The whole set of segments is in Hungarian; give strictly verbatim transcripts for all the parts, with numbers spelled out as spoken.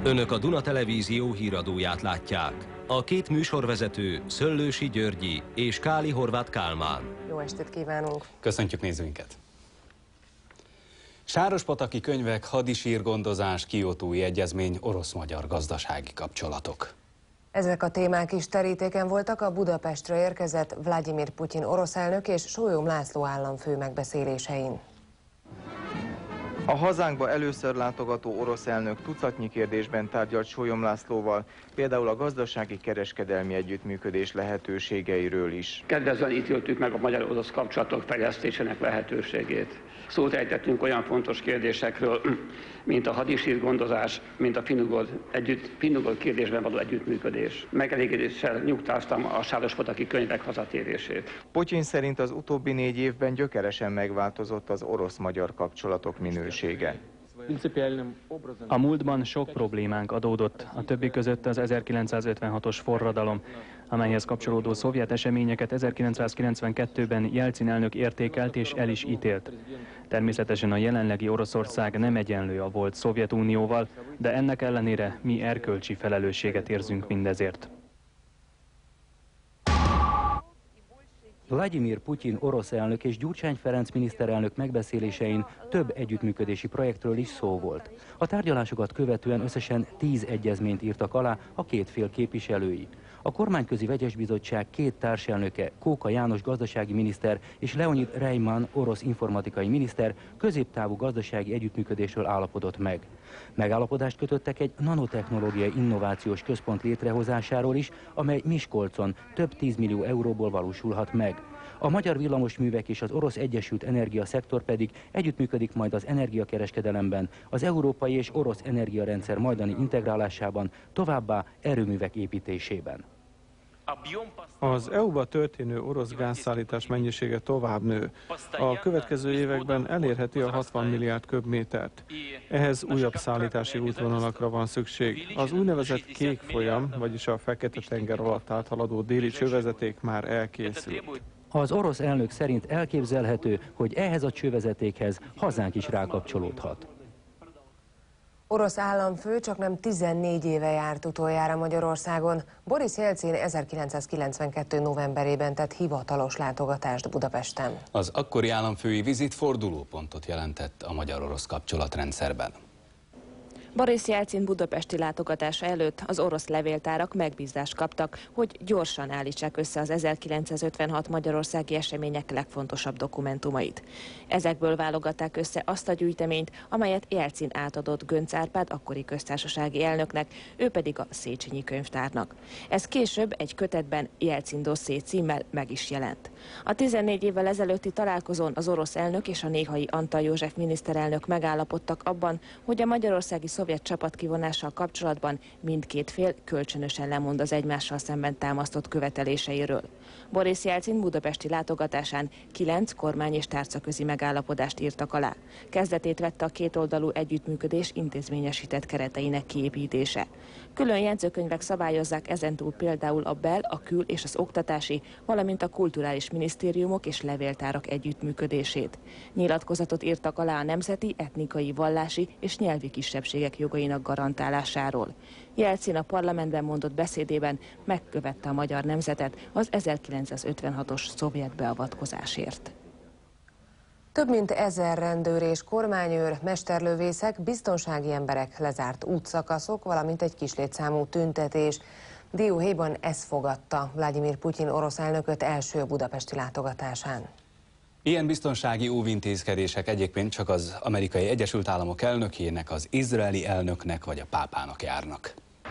Önök a Duna Televízió híradóját látják. A két műsorvezető Szöllősi Györgyi és Káli Horváth Kálmán. Jó estét kívánunk! Köszöntjük nézőinket! Sárospataki könyvek, hadisírgondozás, kiotói egyezmény, orosz-magyar gazdasági kapcsolatok. Ezek a témák is terítéken voltak a Budapestre érkezett Vlagyimir Putyin orosz elnök és Sólyom László államfő megbeszélésein. A hazánkba először látogató orosz elnök tucatnyi kérdésben tárgyalt Sólyom Lászlóval, például a gazdasági kereskedelmi együttműködés lehetőségeiről is. Kedvezően ítéltük meg a magyar-orosz kapcsolatok fejlesztésének lehetőségét. Szót ejtettünk olyan fontos kérdésekről, mint a hadisírgondozás, mint a finnugor, együtt, finnugor kérdésben való együttműködés. Megelégedéssel nyugtáztam a sárospataki könyvek hazatérését. Putyin szerint az utóbbi négy évben gyökeresen megváltozott az orosz-magyar kapcsolatok minősége. A múltban sok problémánk adódott, a többi között az ezerkilencszázötvenhatos forradalom, amelyhez kapcsolódó szovjet eseményeket ezerkilencszázkilencvenkettőben Jelcin elnök értékelt és el is ítélt. Természetesen a jelenlegi Oroszország nem egyenlő a volt Szovjetunióval, de ennek ellenére mi erkölcsi felelősséget érzünk mindezért. Vlagyimir Putyin orosz elnök és Gyurcsány Ferenc miniszterelnök megbeszélésein több együttműködési projektről is szó volt. A tárgyalásokat követően összesen tíz egyezményt írtak alá a két fél képviselői. A kormányközi vegyesbizottság két társelnöke, Kóka János gazdasági miniszter és Leonid Reiman orosz informatikai miniszter középtávú gazdasági együttműködésről állapodott meg. Megállapodást kötöttek egy nanotechnológiai innovációs központ létrehozásáról is, amely Miskolcon több tízmillió euróból valósulhat meg. A magyar villamosművek és az orosz egyesült energiaszektor pedig együttműködik majd az energiakereskedelemben, az európai és orosz energiarendszer majdani integrálásában, továbbá erőművek építésében. Az é u-ba történő orosz gázszállítás mennyisége tovább nő. A következő években elérheti a hatvan milliárd köbmétert. Ehhez újabb szállítási útvonalakra van szükség. Az úgynevezett kék folyam, vagyis a Fekete-tenger alatt áthaladó déli csővezeték már elkészült. Az orosz elnök szerint elképzelhető, hogy ehhez a csővezetékhez hazánk is rákapcsolódhat. Orosz államfő csaknem tizennégy éve járt utoljára Magyarországon. Boris Jelcin ezerkilencszázkilencvenkettő novemberében tett hivatalos látogatást Budapesten. Az akkori államfői vizit fordulópontot jelentett a magyar-orosz kapcsolatrendszerben. Boris Jelcin budapesti látogatása előtt az orosz levéltárak megbízást kaptak, hogy gyorsan állítsák össze az ezerkilencszázötvenhat magyarországi események legfontosabb dokumentumait. Ezekből válogatták össze azt a gyűjteményt, amelyet Jelcin átadott Göncz Árpád akkori köztársasági elnöknek, ő pedig a Széchenyi könyvtárnak. Ez később egy kötetben Jelcin dosszé címmel meg is jelent. A tizennégy évvel ezelőtti találkozón az orosz elnök és a néhai Antall József miniszterelnök megállapodtak abban, hogy a magyarországi szovjet csapatkivonással kapcsolatban mindkét fél kölcsönösen lemond az egymással szemben támasztott követeléseiről. Boris Jelcin budapesti látogatásán kilenc kormány- és tárcaközi megállapodást írtak alá. Kezdetét vette a kétoldalú együttműködés intézményesített kereteinek kiépítése. Külön jegyzőkönyvek szabályozzák ezentúl például a bel-, a kül- és az oktatási, valamint a kulturális minisztériumok és levéltárak együttműködését. Nyilatkozatot írtak alá a nemzeti, etnikai, vallási és nyelvi kisebbségek jogainak garantálásáról. Jelcin a parlamentben mondott beszédében megkövette a magyar nemzetet az ezerkilencszázötvenhatos szovjet beavatkozásért. Több mint ezer rendőr és kormányőr, mesterlövészek, biztonsági emberek, lezárt útszakaszok, valamint egy kis létszámú tüntetés. Dióhéjban ez fogadta Vlagyimir Putyin orosz elnököt első budapesti látogatásán. Ilyen biztonsági óvintézkedések egyébként csak az Amerikai Egyesült Államok elnökének, az izraeli elnöknek vagy a pápának járnak.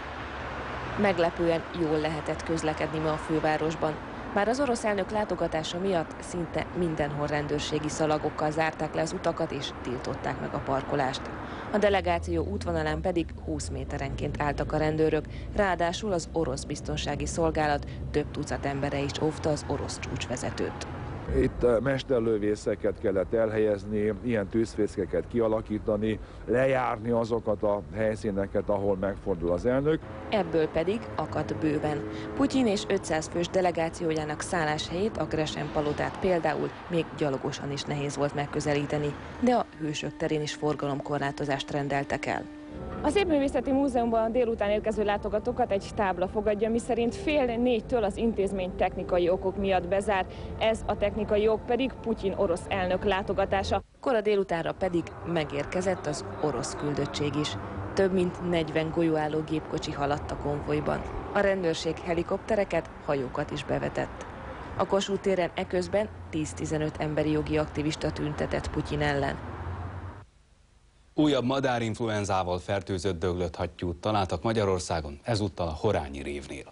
Meglepően jól lehetett közlekedni ma a fővárosban. Már az orosz elnök látogatása miatt szinte mindenhol rendőrségi szalagokkal zárták le az utakat és tiltották meg a parkolást. A delegáció útvonalán pedig húsz méterenként álltak a rendőrök, ráadásul az orosz biztonsági szolgálat több tucat embere is óvta az orosz csúcsvezetőt. Itt mesterlövészeket kellett elhelyezni, ilyen tűzfészkeket kialakítani, lejárni azokat a helyszíneket, ahol megfordul az elnök. Ebből pedig akadt bőven. Putyin és ötszáz fős delegációjának szálláshelyét, a Gresen palotát például még gyalogosan is nehéz volt megközelíteni, de a Hősök terén is forgalomkorlátozást rendeltek el. A Szépművészeti Múzeumban délután érkező látogatókat egy tábla fogadja, miszerint fél négytől az intézmény technikai okok miatt bezárt. Ez a technikai ok pedig Putyin orosz elnök látogatása. Kora délutánra pedig megérkezett az orosz küldöttség is. Több mint negyven golyóálló gépkocsi haladt a konvojban. A rendőrség helikoptereket, hajókat is bevetett. A Kossuth téren eközben tíz-tizenöt emberi jogi aktivista tüntetett Putyin ellen. Újabb madárinfluenzával fertőzött döglött hattyút találtak Magyarországon, ezúttal a Horányi révnél.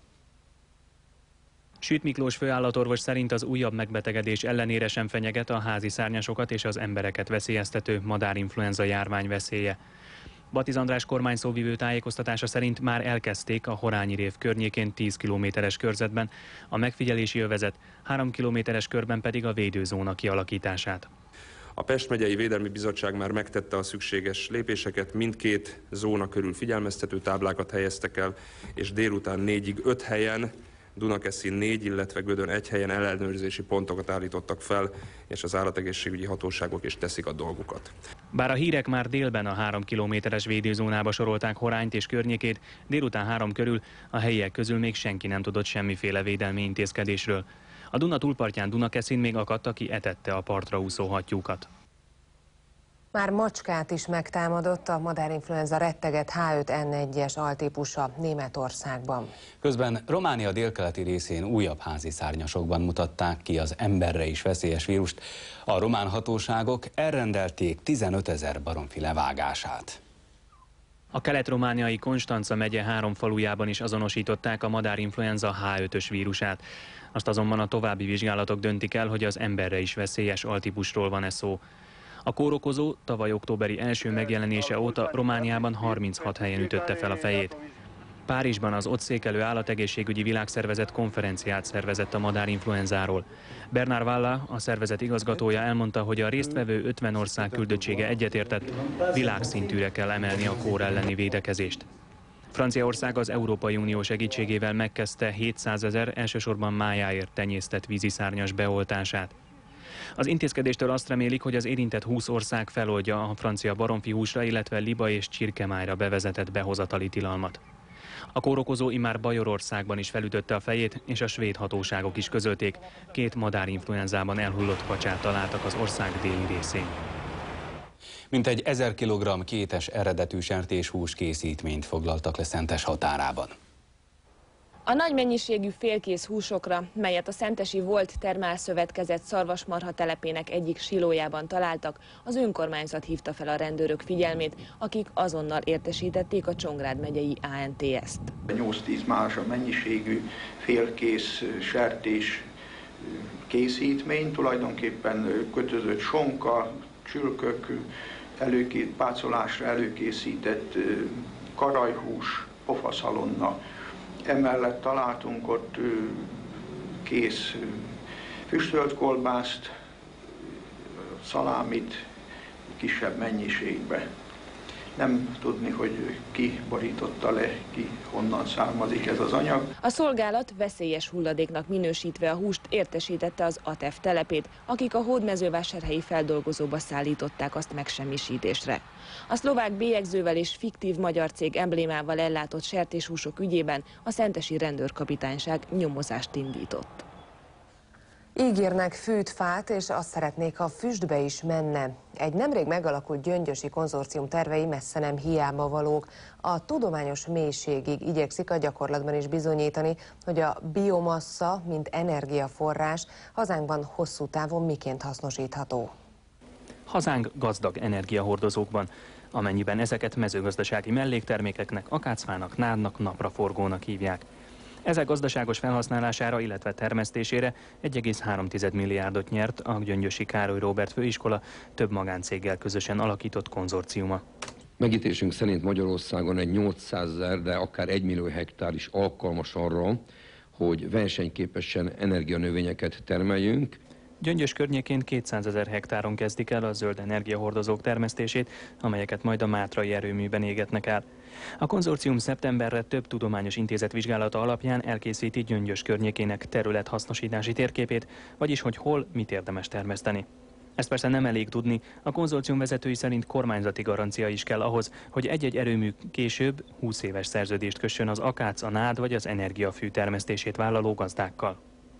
Süt Miklós főállatorvos szerint az újabb megbetegedés ellenére sem fenyeget a házi szárnyasokat és az embereket veszélyeztető madárinfluenza járvány veszélye. Batiz András kormányszóvivő tájékoztatása szerint már elkezdték a Horányi rév környékén tíz kilométeres körzetben a megfigyelési övezet, három kilométeres körben pedig a védőzóna kialakítását. A Pest megyei Védelmi Bizottság már megtette a szükséges lépéseket, mindkét zóna körül figyelmeztető táblákat helyeztek el, és délután négyig öt helyen, Dunakeszin négy, illetve Gödön egy helyen ellenőrzési pontokat állítottak fel, és az állategészségügyi hatóságok is teszik a dolgukat. Bár a hírek már délben a három kilométeres védőzónába sorolták Horányt és környékét, délután három körül a helyiek közül még senki nem tudott semmiféle védelmi intézkedésről. A Duna túlpartján Dunakeszin még akadt, aki etette a partra úszó hattyúkat. Már macskát is megtámadott a madárinfluenza retteget há öt en egyes altípusa Németországban. Közben Románia délkeleti részén újabb házi szárnyasokban mutatták ki az emberre is veszélyes vírust. A román hatóságok elrendelték tizenötezer baromfi levágását. A kelet-romániai Konstanca megye három falujában is azonosították a madárinfluenza há ötös vírusát. Azt azonban a további vizsgálatok döntik el, hogy az emberre is veszélyes altípusról van-e szó. A kórokozó tavaly októberi első megjelenése óta Romániában harminchat helyen ütötte fel a fejét. Párizsban az ott székelő állategészségügyi világszervezet konferenciát szervezett a madárinfluenzáról. Bernard Valla, a szervezet igazgatója elmondta, hogy a résztvevő ötven ország küldöttsége egyetértett, világszintűre kell emelni a kór elleni védekezést. Franciaország az Európai Unió segítségével megkezdte hétszázezer, elsősorban májáért tenyésztett víziszárnyas beoltását. Az intézkedéstől azt remélik, hogy az érintett húsz ország feloldja a francia baromfihúsra, illetve liba és csirkemájra bevezetett behozatali tilalmat. A kórokozó immár Bajorországban is felütötte a fejét, és a svéd hatóságok is közölték, két madárinfluenzában elhullott kacsát találtak az ország déli részén. Mintegy ezer kilogramm kétes eredetű sertéshús készítményt foglaltak le Szentes határában. A nagy mennyiségű félkész húsokra, melyet a szentesi Volt Termálszövetkezet szarvasmarha telepének egyik silójában találtak, az önkormányzat hívta fel a rendőrök figyelmét, akik azonnal értesítették a Csongrád megyei á en té es-t. nyolc-tíz mázsa mennyiségű félkész sertés készítmény, tulajdonképpen kötözött sonka, csülkök, előkét, pácolásra előkészített karajhús, pofaszalonna. Emellett találtunk ott kész füstölt kolbászt, szalámit kisebb mennyiségbe. Nem tudni, hogy ki borította le, ki honnan származik ez az anyag. A szolgálat veszélyes hulladéknak minősítve a húst értesítette az á té e ef telepét, akik a hódmezővásárhelyi feldolgozóba szállították azt megsemmisítésre. A szlovák bélyegzővel és fiktív magyar cég emblémával ellátott sertéshúsok ügyében a szentesi rendőrkapitányság nyomozást indított. Ígérnek fűt-fát, és azt szeretnék, ha füstbe is menne. Egy nemrég megalakult gyöngyösi konzorcium tervei messze nem hiába valók. A tudományos mélységig igyekszik a gyakorlatban is bizonyítani, hogy a biomassa, mint energiaforrás, hazánkban hosszú távon miként hasznosítható. Hazánk gazdag energiahordozókban, amennyiben ezeket mezőgazdasági melléktermékeknek, akácfának, nádnak, napraforgónak hívják. Ezek gazdaságos felhasználására, illetve termesztésére egy egész három milliárdot nyert a Gyöngyösi Károly Róbert főiskola több magáncéggel közösen alakított konzorciuma. Megítélésünk szerint Magyarországon egy nyolcszázezer, de akár egy millió hektár is alkalmas arra, hogy versenyképesen energianövényeket termeljünk. Gyöngyös környékén kétszázezer hektáron kezdik el a zöld energiahordozók termesztését, amelyeket majd a mátrai erőműben égetnek el. A konzorcium szeptemberre több tudományos intézet vizsgálata alapján elkészíti Gyöngyös környékének területhasznosítási térképét, vagyis hogy hol mit érdemes termeszteni. Ezt persze nem elég tudni, a konzorcium vezetői szerint kormányzati garancia is kell ahhoz, hogy egy-egy erőmű később húsz éves szerződést kössön az akác, a nád vagy az energiafű termesztését vállaló gazdákkal.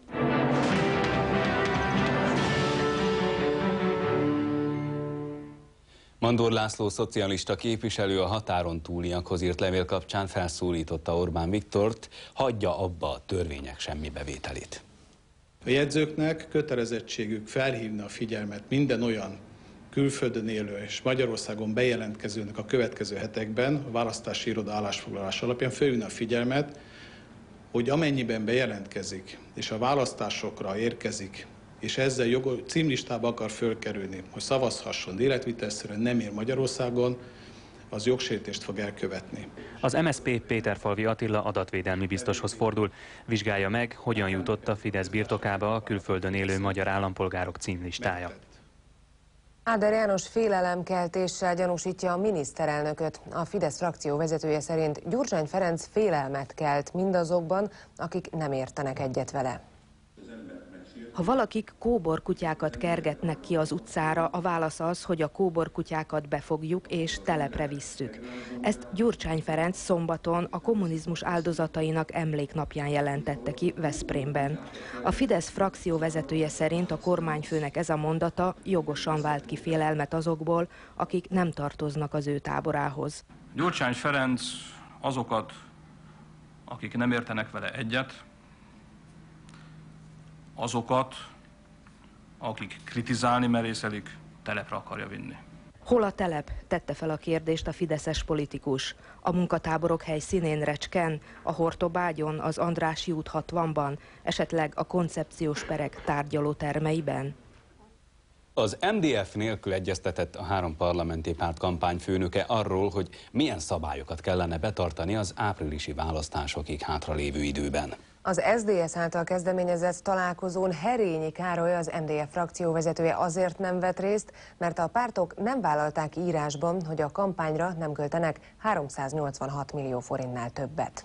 Mandor László szocialista képviselő a határon túliakhoz írt levél kapcsán felszólította Orbán Viktort, hagyja abba a törvények semmibevételét. A jegyzőknek kötelezettségük felhívni a figyelmet minden olyan külföldön élő és Magyarországon bejelentkezőnek a következő hetekben a választási iroda állásfoglalás alapján felhívni a figyelmet, hogy amennyiben bejelentkezik és a választásokra érkezik, és ezzel jogos, címlistába akar fölkerülni, hogy szavazhasson, életvitelszerűen nem él Magyarországon, az jogsértést fog elkövetni. Az em es zé pé Péterfalvi Attila adatvédelmi biztoshoz fordul, vizsgálja meg, hogyan jutott a Fidesz birtokába a külföldön élő magyar állampolgárok címlistája. Áder János félelemkeltéssel gyanúsítja a miniszterelnököt. A Fidesz frakció vezetője szerint Gyurcsány Ferenc félelmet kelt mindazokban, akik nem értenek egyet vele. Ha valakik kóborkutyákat kergetnek ki az utcára, a válasz az, hogy a kóborkutyákat befogjuk és telepre visszük. Ezt Gyurcsány Ferenc szombaton a kommunizmus áldozatainak emléknapján jelentette ki Veszprémben. A Fidesz frakció vezetője szerint a kormányfőnek ez a mondata jogosan vált ki félelmet azokból, akik nem tartoznak az ő táborához. Gyurcsány Ferenc azokat, akik nem értenek vele egyet, azokat, akik kritizálni merészelik, telepre akarja vinni. Hol a telep? Tette fel a kérdést a fideszes politikus. A munkatáborok helyszínén Recsken, a Hortobágyon, az Andrássy út hatvanban, esetleg a koncepciós perek tárgyalótermeiben? Az em dé ef nélkül egyeztetett a három parlamenti párt kampányfőnöke arról, hogy milyen szabályokat kellene betartani az áprilisi választásokig hátralévő időben. Az es zé dé es által kezdeményezett találkozón Herényi Károly, az em dé ef frakcióvezetője azért nem vett részt, mert a pártok nem vállalták írásban, hogy a kampányra nem költenek háromszáznyolcvanhat millió forintnál többet.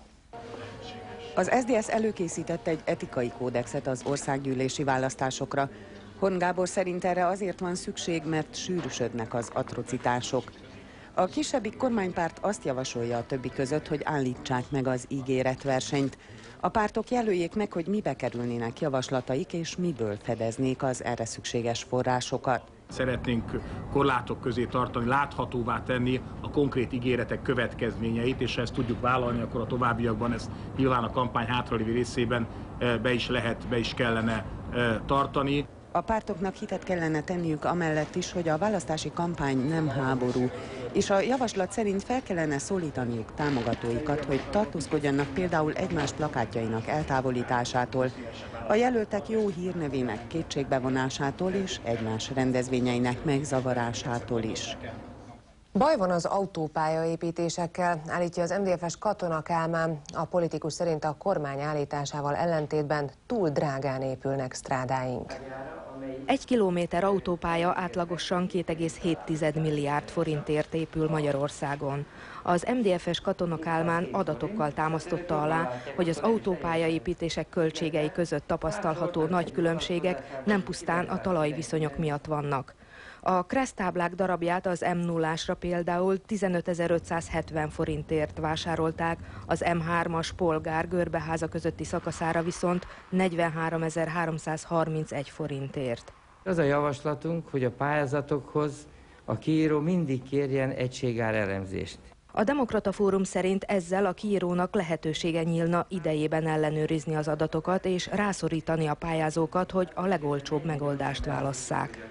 Az es zé dé es előkészített egy etikai kódexet az országgyűlési választásokra. Horn Gábor szerint erre azért van szükség, mert sűrűsödnek az atrocitások. A kisebbik kormánypárt azt javasolja a többi között, hogy állítsák meg az ígéretversenyt. A pártok jelöljék meg, hogy mibe kerülnének javaslataik, és miből fedeznék az erre szükséges forrásokat. Szeretnénk korlátok közé tartani, láthatóvá tenni a konkrét ígéretek következményeit, és ha ezt tudjuk vállalni, akkor a továbbiakban ezt nyilván a kampány hátralévő részében be is lehet, be is kellene tartani. A pártoknak hitet kellene tenniük amellett is, hogy a választási kampány nem háború, és a javaslat szerint fel kellene szólítaniuk támogatóikat, hogy tartózkodjanak például egymás plakátjainak eltávolításától, a jelöltek jó hírnevének kétségbevonásától és egymás rendezvényeinek megzavarásától is. Baj van az autópályaépítésekkel, állítja az em dé ef-es Katona Kálmán. A politikus szerint a kormány állításával ellentétben túl drágán épülnek strádáink. Egy kilométer autópálya átlagosan két egész hét milliárd forintért épül Magyarországon. Az em dé ef-es Katona Kálmán adatokkal támasztotta alá, hogy az autópályaépítések költségei között tapasztalható nagy különbségek nem pusztán a talajviszonyok miatt vannak. A kereszttáblák darabját az em nullásra például tizenötezer-ötszázhetven forintért vásárolták, az em hármas Polgár Görbeháza közötti szakaszára viszont negyvenháromezer-háromszázharmincegy forintért. Az a javaslatunk, hogy a pályázatokhoz a kiíró mindig kérjen egységár elemzést. A Demokrata Fórum szerint ezzel a kiírónak lehetősége nyílna idejében ellenőrizni az adatokat és rászorítani a pályázókat, hogy a legolcsóbb megoldást válasszák.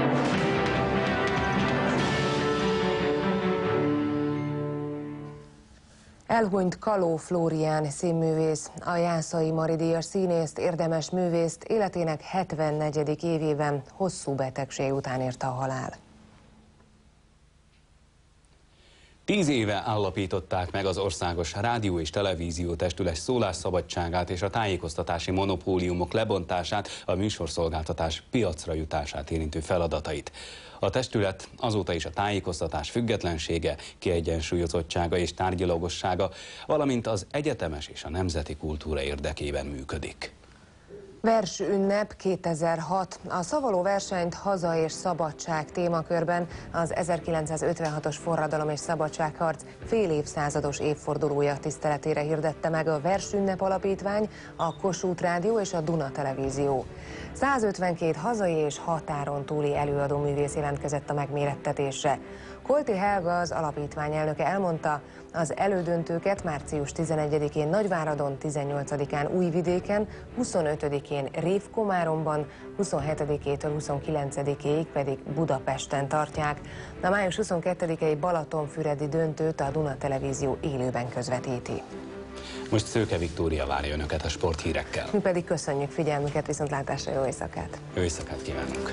Elhunyt Kaló Flórián színművész, a Jászai Mari díjas színészt, érdemes művészt életének hetvennegyedik évében hosszú betegség után érte a halál. Tíz éve állapították meg az Országos Rádió és Televízió Testület szólásszabadságát és a tájékoztatási monopóliumok lebontását, a műsorszolgáltatás piacra jutását érintő feladatait. A testület azóta is a tájékoztatás függetlensége, kiegyensúlyozottsága és tárgyilagossága, valamint az egyetemes és a nemzeti kultúra érdekében működik. Versünnep kétezer-hat. A szavaló versenyt Haza és szabadság témakörben az ezerkilencszázötvenhatos forradalom és szabadságharc fél évszázados évfordulója tiszteletére hirdette meg a Versünnep Alapítvány, a Kossuth Rádió és a Duna Televízió. százötvenkét hazai és határon túli előadó művész jelentkezett a megmérettetésre. Kolti Helga, az alapítvány elnöke elmondta, az elődöntőket március tizenegyedikén Nagyváradon, tizennyolcadikán Újvidéken, huszonötödikén Révkomáromban, huszonhetedikétől huszonkilencedikéig pedig Budapesten tartják. A május huszonkettedikei Balatonfüredi döntőt a Duna Televízió élőben közvetíti. Most Szőke Viktória várja önöket a sporthírekkel. Mi pedig köszönjük figyelmüket, viszontlátásra, jó éjszakát! Jó éjszakát kívánunk!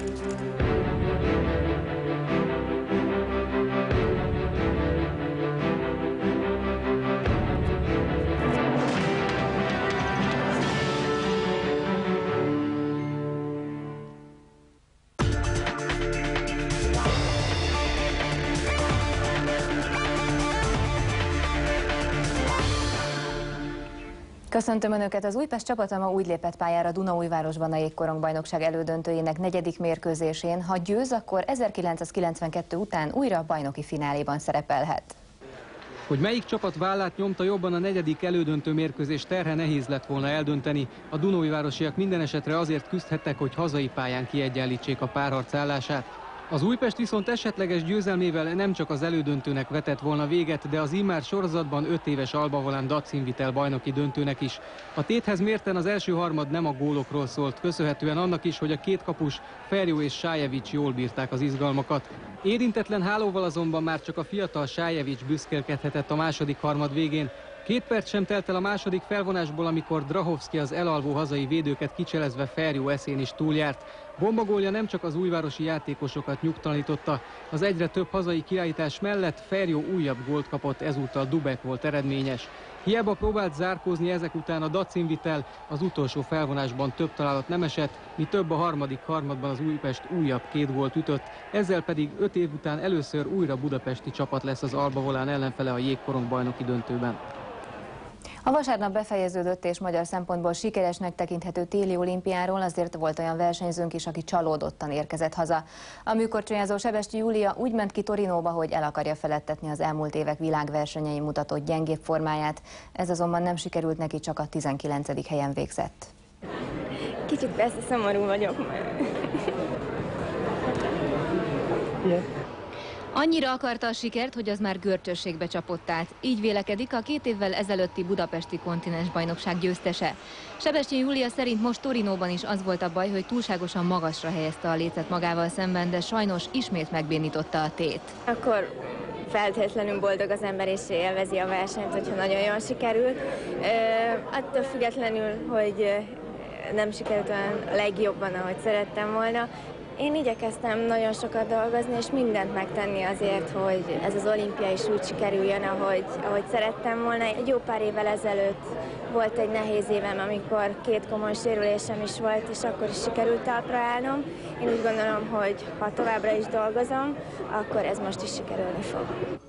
Köszöntöm Önöket! Az Újpest csapata ma úgy lépett pályára Dunaújvárosban a jégkorongbajnokság elődöntőjének negyedik mérkőzésén. Ha győz, akkor ezerkilencszázkilencvenkettő után újra a bajnoki fináléban szerepelhet. Hogy melyik csapat vállát nyomta jobban a negyedik elődöntő mérkőzés terhe nehéz lett volna eldönteni. A dunaújvárosiak minden esetre azért küzdhettek, hogy hazai pályán kiegyenlítsék a párharc állását. Az Újpest viszont esetleges győzelmével nem csak az elődöntőnek vetett volna véget, de az immár sorozatban öt éves Alba Volán Datszínvitel bajnoki döntőnek is. A téthez mérten az első harmad nem a gólokról szólt, köszönhetően annak is, hogy a két kapus, Ferjó és Sájevics jól bírták az izgalmakat. Érintetlen hálóval azonban már csak a fiatal Sájevics büszkélkedhetett a második harmad végén. Két perc sem telt el a második felvonásból, amikor Drahovszki az elalvó hazai védőket kicselezve Ferjó eszén is túljárt. Bombagólja nem csak az újvárosi játékosokat nyugtalanította. Az egyre több hazai kiállítás mellett Ferjó újabb gólt kapott, ezúttal Dubek volt eredményes. Hiába próbált zárkózni ezek után a Datszínvitel, az utolsó felvonásban több találat nem esett, mi több a harmadik harmadban az Újpest újabb két gólt ütött, ezzel pedig öt év után először újra budapesti csapat lesz az Alba Volán ellenfele a jégkorong bajnoki döntőben. A vasárnap befejeződött és magyar szempontból sikeresnek tekinthető téli olimpiáról azért volt olyan versenyzőnk is, aki csalódottan érkezett haza. A műkorcsonyázó Sebestyi Júlia úgy ment ki Torinóba, hogy el akarja feledtetni az elmúlt évek világversenyein mutatott gyengébb formáját. Ez azonban nem sikerült neki, csak a tizenkilencedik helyen végzett. Kicsit persze szomorú vagyok, mert... Yeah. Annyira akarta a sikert, hogy az már görcsösségbe csapott át. Így vélekedik a két évvel ezelőtti budapesti kontinensbajnokság győztese. Sebestyi Júlia szerint most Torinóban is az volt a baj, hogy túlságosan magasra helyezte a lécet magával szemben, de sajnos ismét megbénította a tét. Akkor feltétlenül boldog az ember és élvezi a versenyt, hogyha nagyon jól sikerült. Ö, attól függetlenül, hogy nem sikerült olyan legjobban, ahogy szerettem volna. Én igyekeztem nagyon sokat dolgozni, és mindent megtenni azért, hogy ez az olimpia is úgy sikerüljön, ahogy, ahogy szerettem volna. Egy jó pár évvel ezelőtt volt egy nehéz évem, amikor két komoly sérülésem is volt, és akkor is sikerült talpra állnom. Én úgy gondolom, hogy ha továbbra is dolgozom, akkor ez most is sikerülni fog.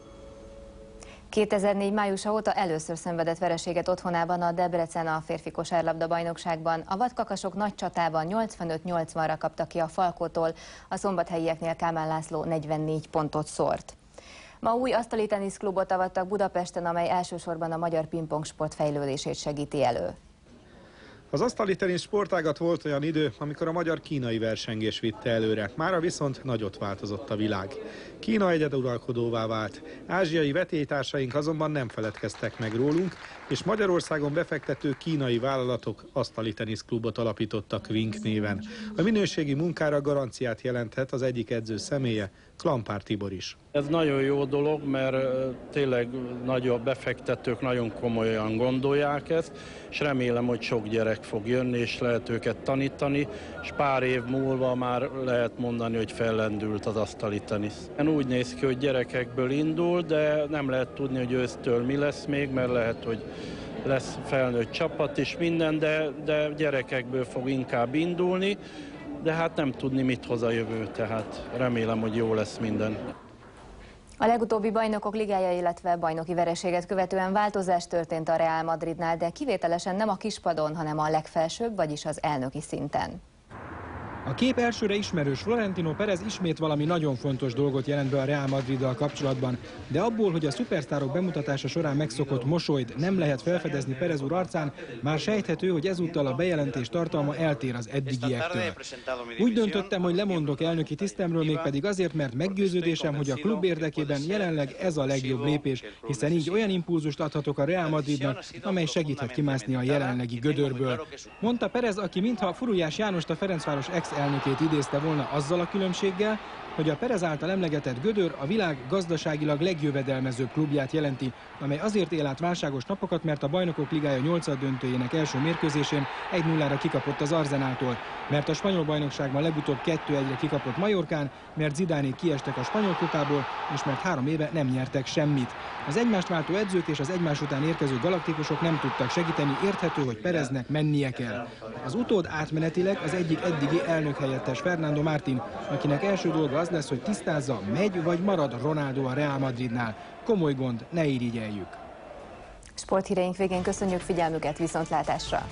kétezer-négy májusa óta először szenvedett vereséget otthonában a Debrecen a férfi kosárlabda bajnokságban. A vadkakasok nagy csatában nyolcvanöt nyolcvanra kaptak ki a Falkótól, a szombathelyieknél Kálmán László negyvennégy pontot szórt. Ma új asztali teniszklubot avattak Budapesten, amely elsősorban a magyar pingpongsport fejlődését segíti elő. Az asztali tenisz sportágat volt olyan idő, amikor a magyar kínai versengés vitte előre. Mára viszont nagyot változott a világ. Kína egyeduralkodóvá vált. Ázsiai vetélytársaink azonban nem feledkeztek meg rólunk, és Magyarországon befektető kínai vállalatok asztali teniszklubot alapítottak Wing néven. A minőségi munkára garanciát jelenthet az egyik edző személye, Klampár Tibor is. Ez nagyon jó dolog, mert tényleg nagyobb befektetők nagyon komolyan gondolják ezt, és remélem, hogy sok gyerek fog jönni, és lehet őket tanítani, és pár év múlva már lehet mondani, hogy fellendült az asztali tenisz. Úgy néz ki, hogy gyerekekből indul, de nem lehet tudni, hogy ősztől mi lesz még, mert lehet, hogy lesz felnőtt csapat is minden, de, de gyerekekből fog inkább indulni, de hát nem tudni, mit hoz a jövő, tehát remélem, hogy jó lesz minden. A legutóbbi Bajnokok Ligája, illetve bajnoki vereséget követően változás történt a Real Madridnál, de kivételesen nem a kispadon, hanem a legfelsőbb, vagyis az elnöki szinten. A kép elsőre ismerős, Florentino Pérez ismét valami nagyon fontos dolgot jelent be a Real Madriddal kapcsolatban, de abból, hogy a szupersztárok bemutatása során megszokott mosolyt nem lehet felfedezni Pérez úr arcán, már sejthető, hogy ezúttal a bejelentés tartalma eltér az eddigiektől. Úgy döntöttem, hogy lemondok elnöki tisztemről, mégpedig azért, mert meggyőződésem, hogy a klub érdekében jelenleg ez a legjobb lépés, hiszen így olyan impulzust adhatok a Real Madridnak, amely segíthet kimászni a jelenlegi gödörből. Mondta Pérez, aki mintha Furujás Jánost, a Ferencváros ex-elnökét idézte volna, azzal a különbséggel, hogy a Pérez által emlegetett gödör a világ gazdaságilag legjövedelmezőbb klubját jelenti, amely azért él át válságos napokat, mert a Bajnokok Ligája nyolcaddöntőjének első mérkőzésén egy nullára kikapott az Arsenáltól, mert a spanyol bajnokságban legutóbb kettő egyre kikapott Majorkán, mert Zidánék kiestek a spanyol kupából, és mert három éve nem nyertek semmit. Az egymást váltó edzők és az egymás után érkező galaktikusok nem tudtak segíteni, érthető, hogy Péreznek mennie kell. Az utód átmenetileg az egyik eddigi elnökhelyettes Fernando Martín, akinek első dolga az lesz, hogy tisztázza, megy vagy marad Ronaldo a Real Madridnál. Komoly gond, ne irigyeljük. Sporthíreink végén köszönjük figyelmüket, viszontlátásra!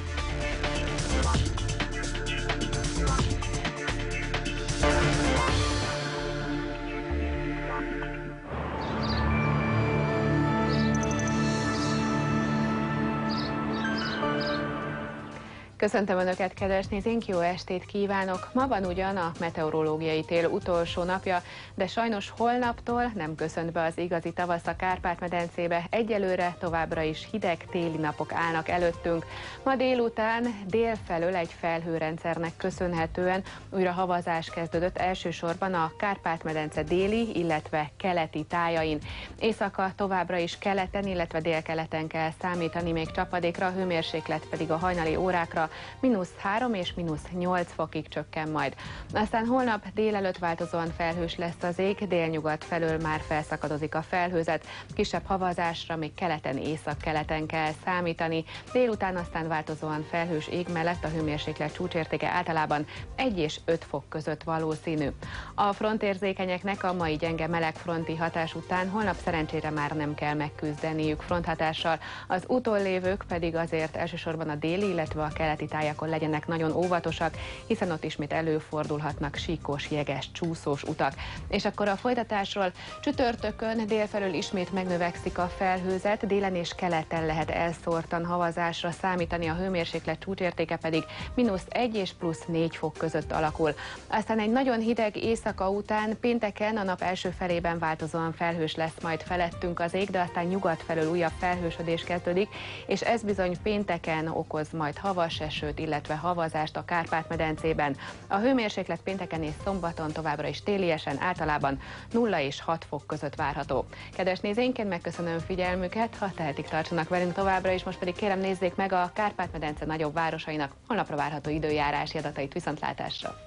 Köszöntöm Önöket, kedves nézőink, jó estét kívánok! Ma van ugyan a meteorológiai tél utolsó napja, de sajnos holnaptól nem köszönt be az igazi tavasz a Kárpát-medencébe. Egyelőre továbbra is hideg téli napok állnak előttünk. Ma délután délfelől egy felhőrendszernek köszönhetően újra havazás kezdődött, elsősorban a Kárpát-medence déli, illetve keleti tájain. Éjszaka továbbra is keleten, illetve délkeleten kell számítani még csapadékra, a hőmérséklet pedig a hajnali órákra mínusz három és mínusz nyolc fokig csökken majd. Aztán holnap délelőtt változóan felhős lesz az ég, délnyugat felől már felszakadozik a felhőzet, kisebb havazásra még keleten, északkeleten kell számítani. Délután aztán változóan felhős ég mellett a hőmérséklet csúcsértéke általában egy és öt fok között valószínű. A frontérzékenyeknek a mai gyenge melegfronti hatás után holnap szerencsére már nem kell megküzdeniük fronthatással, az utollévők pedig azért elsősorban a déli, illetve a keleti tájakon legyenek nagyon óvatosak, hiszen ott ismét előfordulhatnak síkos, jeges, csúszós utak. És akkor a folytatásról: csütörtökön délfelől ismét megnövekszik a felhőzet, délen és keleten lehet elszórtan havazásra számítani, a hőmérséklet csúcsértéke pedig mínusz egy és plusz négy fok között alakul. Aztán egy nagyon hideg éjszaka után pénteken a nap első felében változóan felhős lesz majd felettünk az ég, de aztán nyugat felől újabb felhősödés kezdődik, és ez bizony pénteken okoz majd havas esőt, illetve havazást a Kárpát-medencében. A hőmérséklet pénteken és szombaton továbbra is téliesen, általában nulla és hat fok között várható. Kedves nézőinként megköszönöm figyelmüket, ha tehetik, tartsanak velünk továbbra is, most pedig kérem nézzék meg a Kárpát-medence nagyobb városainak holnapra várható időjárási adatait. Viszontlátásra!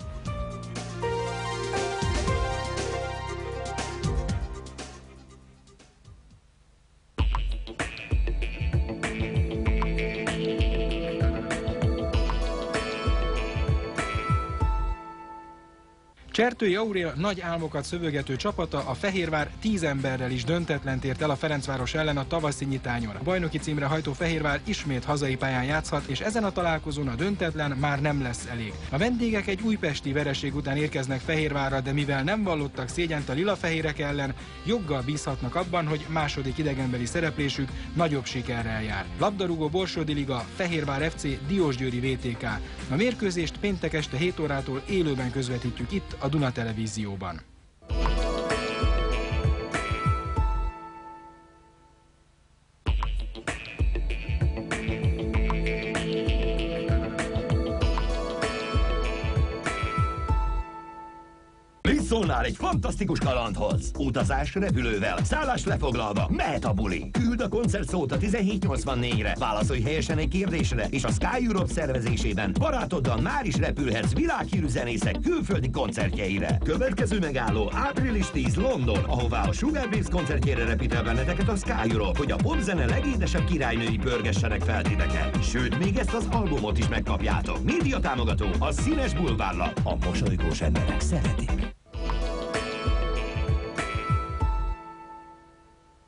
Csertői Aurél nagy álmokat szövögető csapata, a Fehérvár tíz emberrel is döntetlen tért el a Ferencváros ellen a tavaszi nyitányon. A bajnoki címre hajtó Fehérvár ismét hazai pályán játszhat, és ezen a találkozón a döntetlen már nem lesz elég. A vendégek egy újpesti vereség után érkeznek Fehérvárra, de mivel nem vallottak szégyent a lilafehérek ellen, joggal bízhatnak abban, hogy második idegenbeli szereplésük nagyobb sikerrel jár. Labdarúgó Borsodi Liga, Fehérvár ef cé, Diósgyőri vé té ká. A mérkőzést péntek este hét órától élőben közvetítjük itt a Duna Televízióban. Szólnál egy fantasztikus kalandhoz. Utazás repülővel, szállás lefoglalva, mehet a buli. Küld a koncert szót a tizenhét nyolcvannégyre, válaszolj helyesen egy kérdésre, és a Sky Europe szervezésében barátoddal már is repülhetsz világhírű zenészek külföldi koncertjeire. Következő megálló április tíz London, ahová a Sugar Babes koncertjére repítel benneteket a Sky Europe, hogy a popzene legédesebb királynői pörgessenek fel titeket. Sőt, még ezt az albumot is megkapjátok. Média támogató, a Színes Bulvárlap. A mosolygós emberek szeretik.